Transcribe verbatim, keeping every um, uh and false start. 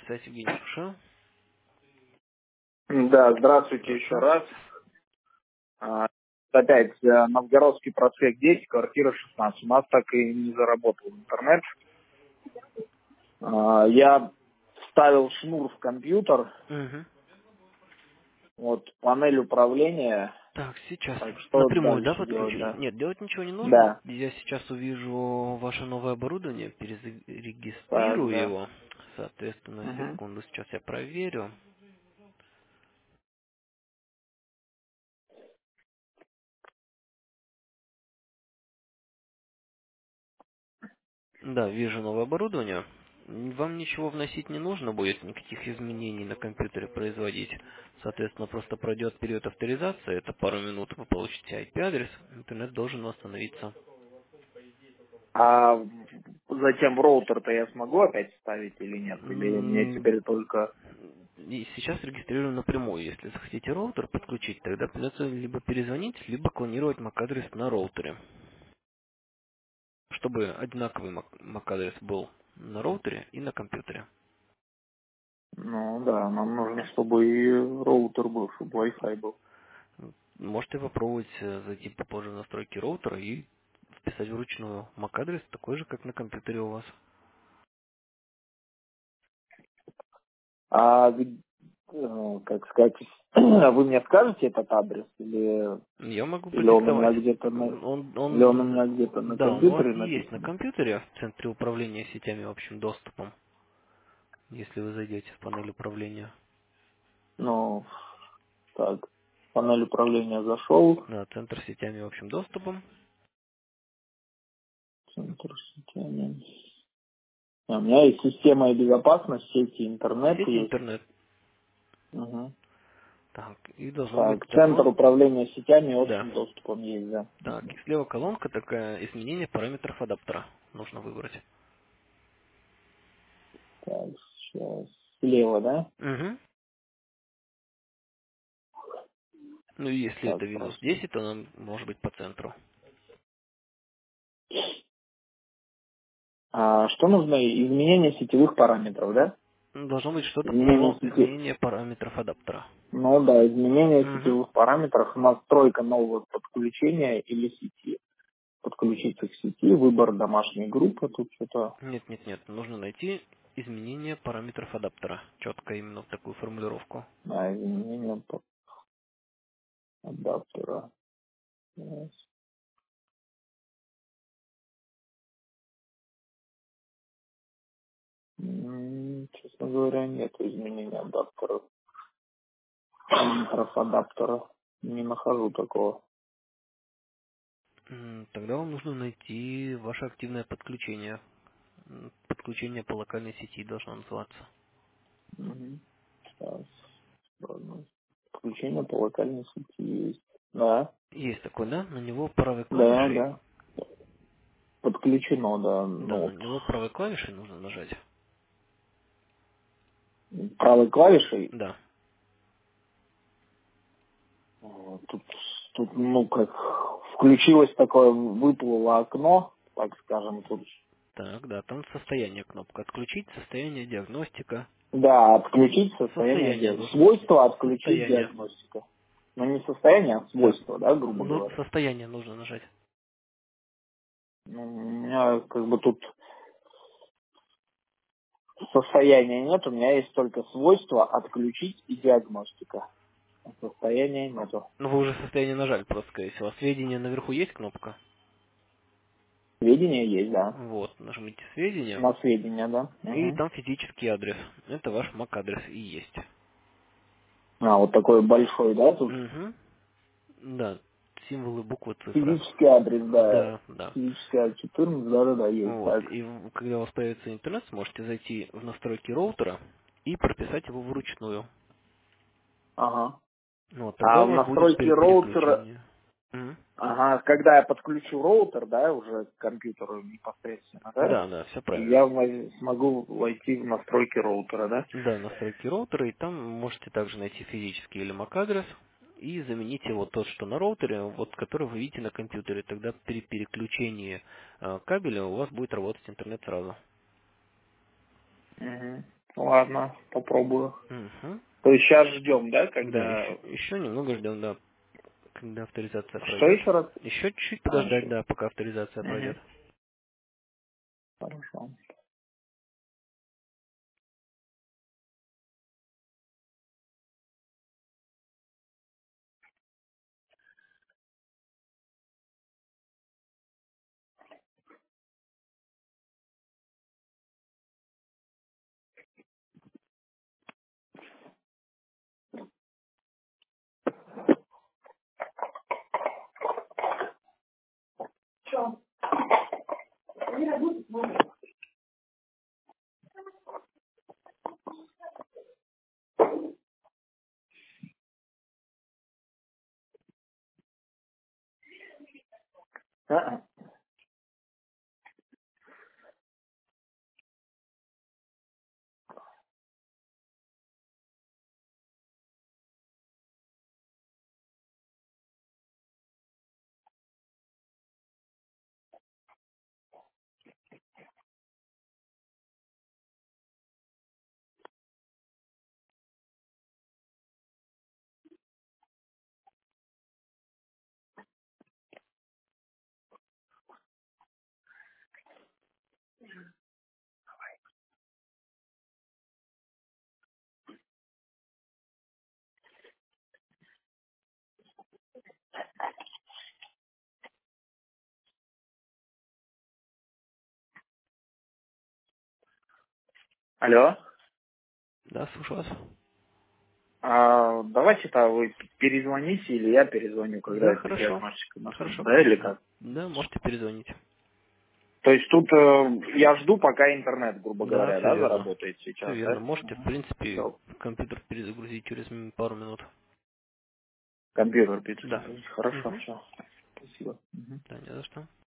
Связь Евгений, слушаю. Да, здравствуйте еще Здравствуйте. раз. А, Опять э, Новгородский проспект десять, квартира шестнадцать. У нас так и не заработал интернет. А, Я вставил шнур в компьютер, Угу. вот панель управления. Так, сейчас Так, что напрямую, да, дальше делать, подключили? да? Нет, делать ничего не нужно. Вот Да, я сейчас увижу ваше новое оборудование, так, перерегистрирую да. его. Соответственно, Мгм. секунду, сейчас я проверю. Да, вижу новое оборудование. Вам ничего вносить не нужно будет, никаких изменений на компьютере производить. Соответственно, просто пройдет период авторизации, это пару минут, вы получите ай пи-адрес, интернет должен восстановиться. А затем в роутер-то я смогу опять вставить или нет? Или мне М, теперь только... И сейчас регистрирую напрямую. Если захотите роутер подключить, тогда придется либо перезвонить, либо клонировать MAC-адрес на роутере. Чтобы одинаковый MAC-адрес был на роутере и на компьютере. Ну да, нам нужно, чтобы и роутер был, чтобы Wi-Fi был. Можете попробовать э, зайти попозже в настройки роутера и вписать вручную MAC-адрес такой же, как на компьютере у вас. А г- э, как сказать, вы мне скажете этот адрес или, Я могу или он у продиктовать. меня где-то на Он, или он у он, меня где-то на да, он у вас компьютере есть на написан? компьютере в центре управления сетями общим доступом, если вы зайдете в панель управления. Ну, так, панель управления зашел, Да, центр сетями общим доступом. центр сетями. А, у меня есть система безопасности, сети, интернет Сеть есть. интернет. Мгм. Так, и должно быть Так, центр окно. управления сетями Да. общим доступом есть, да. Так, Мгм. и слева колонка такая, изменение параметров адаптера. Нужно выбрать. Так, сейчас слева, да? Угу. Ну и если Так, это Windows просто. десять, то она может быть по центру. А что нужно? Изменение сетевых параметров, да? Ну, должно быть что-то Изменение про сети... изменение параметров адаптера. Ну да, изменение Угу. сетевых параметров, настройка нового подключения или сети. Подключиться к сети, выбор домашней группы, тут что-то, Нет, нет, нет. Нужно найти изменение параметров адаптера. Четко именно в такую формулировку. а, изменение по- адаптера. Yes. М, Честно говоря, нет изменения адаптера. Параметров адаптера. Не нахожу такого. М, Тогда вам нужно найти ваше активное подключение. М, Подключение по локальной сети должно называться. Мгм. Сейчас. Ладно. Подключение по локальной сети есть. Да, Есть такой, да? На него правой да, клавишей. да. Подключено, да. Да, на Ну, него правой клавишей нужно нажать. правой клавишей. Да. э, Тут, тут, ну, как включилось такое, выплыло окно, так скажем, тут. Так, да, там состояние кнопка. Отключить состояние диагностика. Да, отключить состояние Состояние диагностики. нужно. Свойства отключить Состояние. диагностика. Ну, не состояние, а Да. свойства, да, грубо Ну, говоря. состояние нужно нажать. Ну, у меня как бы тут состояния нет, у меня есть только свойства отключить и диагностика. А состояния нету. Ну, вы уже состояние нажали просто, скорее всего. Сведения наверху есть кнопка? Сведения есть, да. Вот, нажмите сведения. На сведения, да. И Мгм. там физический адрес. Это ваш MAC-адрес и есть. А, вот такой большой, да, тут Угу. Да, символы, буквы, цифры. физический адрес, да. Да, да. Физический адрес четырнадцать, да-да-да, есть, Вот. так. И в- когда у вас появится интернет, сможете зайти в настройки роутера и прописать его вручную. Ага. Вот, тогда А у в вас будет настройке пере- роутера, переключение. Мгм. ага, когда я подключу роутер, да, уже к компьютеру непосредственно, да, Да, да, все правильно. я во- смогу войти в настройки роутера, да? Да, настройки роутера, и там можете также найти физический или MAC-адрес и заменить его тот, что на роутере, вот который вы видите на компьютере. Тогда при переключении э, кабеля у вас будет работать интернет сразу. Мгм. Ладно, попробую. Угу. То есть сейчас ждем, да, Да, когда... еще, еще немного ждем, да, когда авторизация Что пройдет. еще раз? Еще чуть-чуть А, подождать, еще. да, пока авторизация Угу. пройдет. Хорошо. А, Алло. Да, слушаю вас. А, давайте-то вы перезвоните, или я перезвоню, когда Да, это хорошо. диагностика находится, Хорошо, да, или конечно. как? Да, можете перезвонить. То есть тут э, я жду, пока интернет, грубо Да, говоря, все да, верно. заработает Все сейчас, верно. да? Можете, в принципе, Все, компьютер перезагрузить через м, пару минут. компьютер Да. перезагрузить. Хорошо, Угу. все. Спасибо. Мгм. Да, не за что.